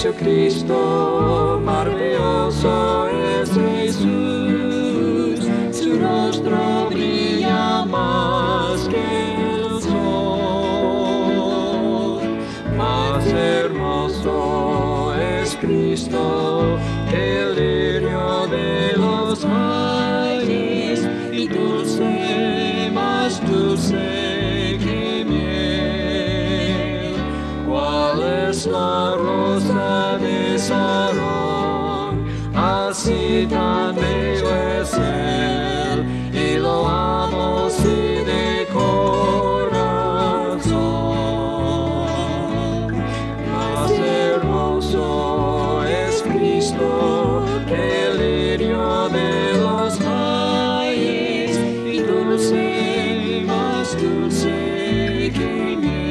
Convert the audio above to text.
Jesucristo, maravilloso es Jesús, su rostro brilla más que el sol. Más hermoso es Cristo que el lirio de los valles, y dulce, más dulce que miel. ¿Cuál es la rosa de Sarón? Así tan bello es él, y lo amo sí de corazón. Más hermoso es Cristo que el lirio de los valles, y dulce, más dulce que miel.